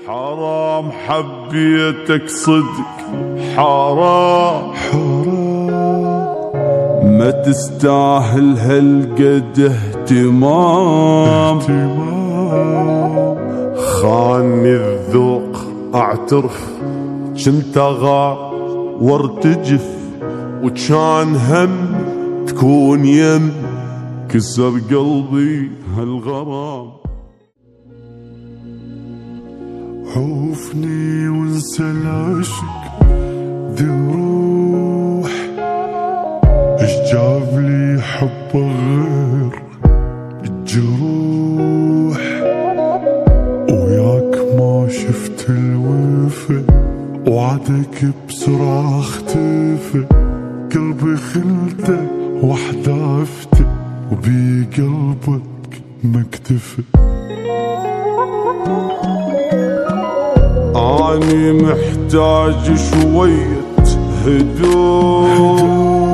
حرام حبيتك صدق، حرام ما تستاهل هالقد اهتمام. خاني الذوق اعترف، جنت اغار وارتجف، وكان هم تكون يم، كسر قلبي هالغرام. عوفني وانسى العشق ذي الروح، اش جاب لي حب غير الجروح، وياك ما شفت الوفا، وعدك بسرعة اختفى، قلبي خلته وحذافته، وبي قلبك ما اكتفى. أني محتاج شوية هدوء،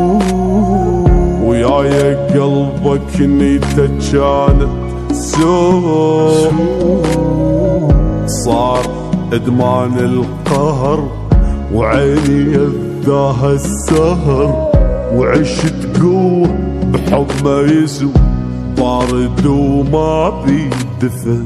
وياي قلبك نيته كانت سوء، صار إدمان القهر وعيني يذاها السهر، وعشت قوة بحب ما يسوى، بارد وما بيدفن.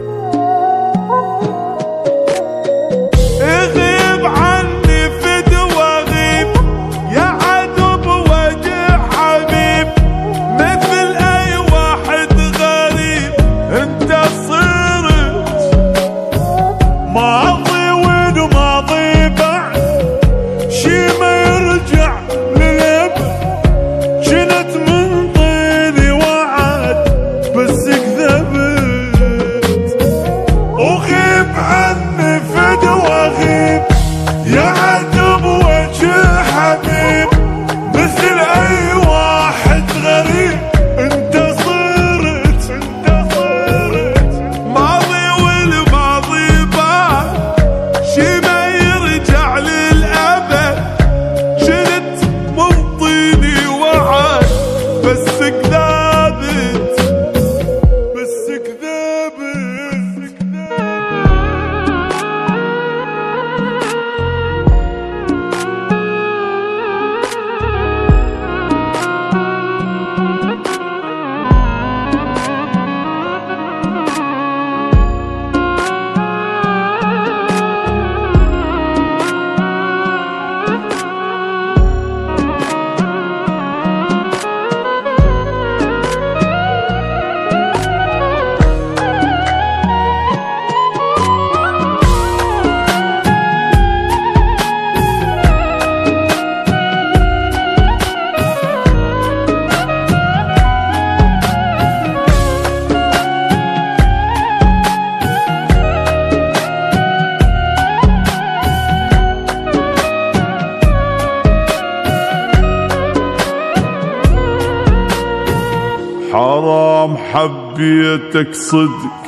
حرام حبيتك صدق،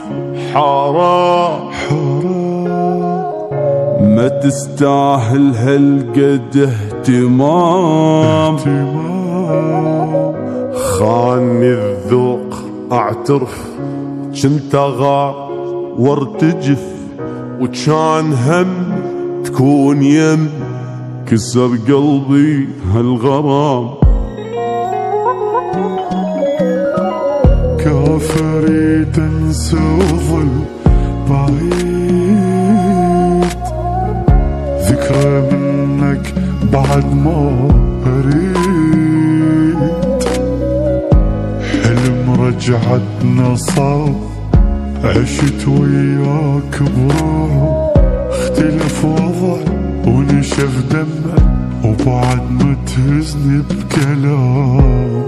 حرام ما تستاهل هالقد اهتمام. خاني الذوق اعترف، جنت اغار وارتجف، وكان هم تكون يم، كسر قلبي هالغرام. كافري تنسى وظل بعيد، ذكرى منك بعد ما أريد، حلم رجعتنا صار، عشت وياك بروح، اختلف وضع ونشف دمه، وبعد ما تهزني بكلام.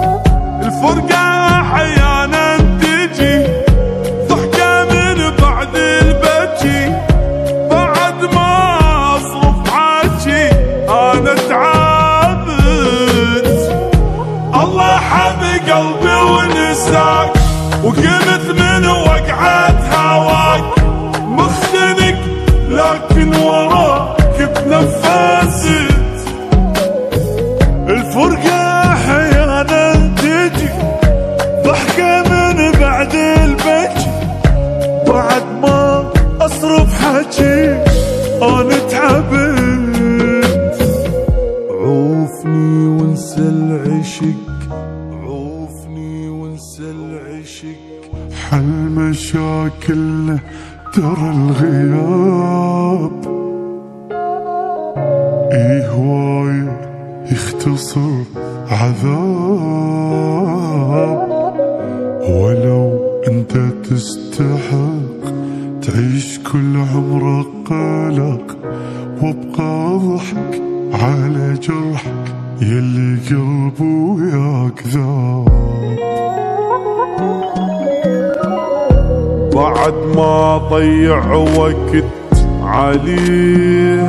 الفرقة أحيانا تجي ضحكة من بعد أنا تعبت. عوفني وانسى العشق، عوفني وانسى العشق. حل مشاكلنا ترى الغياب إيه هواية يختصر عذاب. ولو انت تستحق تعيش كل عمرك قلق، وابقى ضحك على جرحك يلي قلبه وياك ذاب. بعد ما ضيع وقت عليه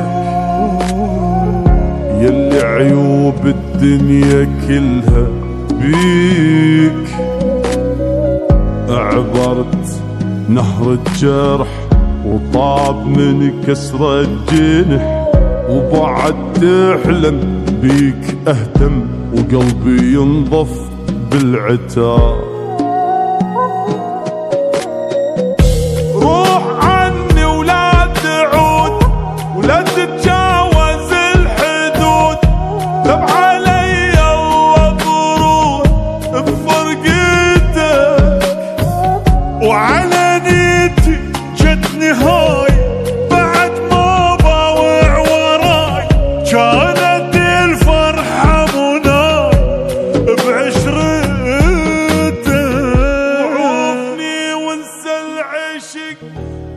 يلي عيوب الدنيا كلها بيك، عبرت نهر الجرح وطاب من كسر الجنح، وبعد تحلم بيك اهتم وقلبي ينضف بالعتاب. روح عني ولا تعود ولا تتجاوز الحدود، ذب علي الله برود بفرقتك، وعلى نيتي جت نهاية بعد ما باوع وراي، كانت الفرحة مناي بعشرتك. عوفني وانسى العشق،